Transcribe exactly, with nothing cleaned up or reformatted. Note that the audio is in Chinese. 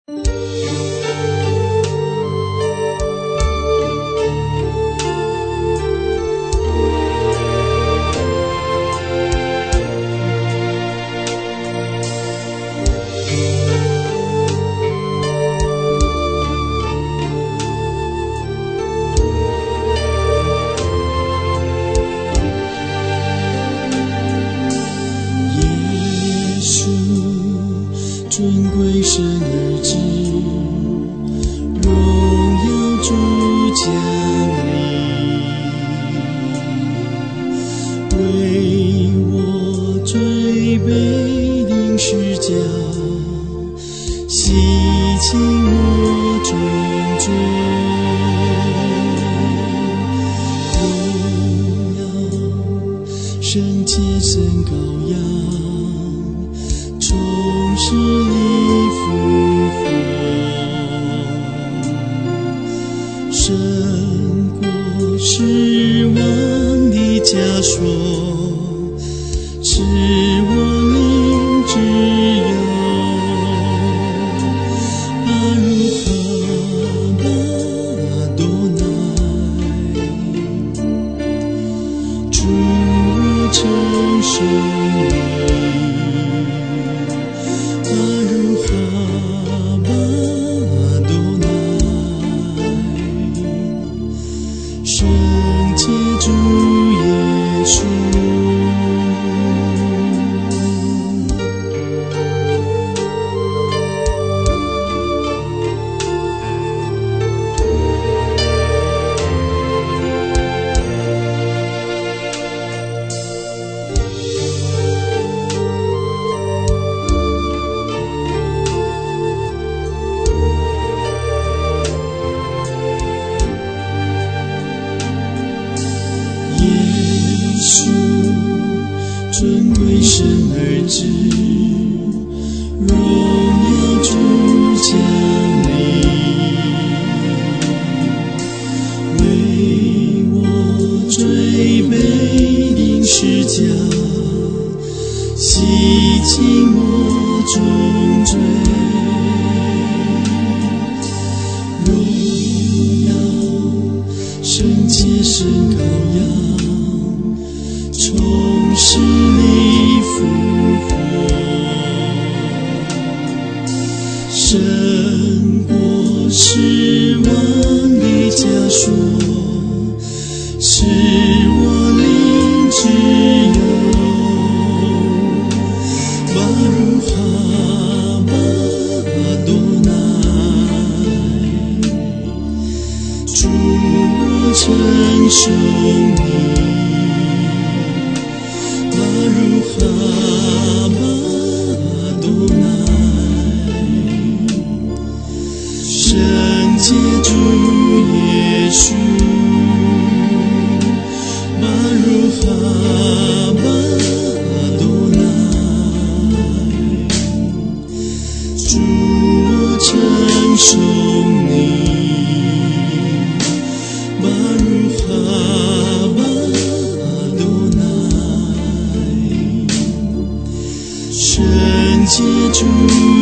尊贵生而至，荣耀主降临，为我罪被钉十架，洗净我重罪，荣耀圣洁圣羔羊，重使你复活，胜过失望的枷锁，使我灵自由。巴如哈巴多乃，主我承受你。圣洁主耶稣，尊贵生而至，荣耀主降临，为我罪被钉十架，洗净我重罪，荣耀圣洁圣羔羊，重使你复活，胜过失望的枷锁，使我灵自由。巴如哈巴多乃，主我承受你。巴如哈巴多乃，圣洁主耶稣。巴如哈巴多乃，主我承受你。巴如哈巴圣洁主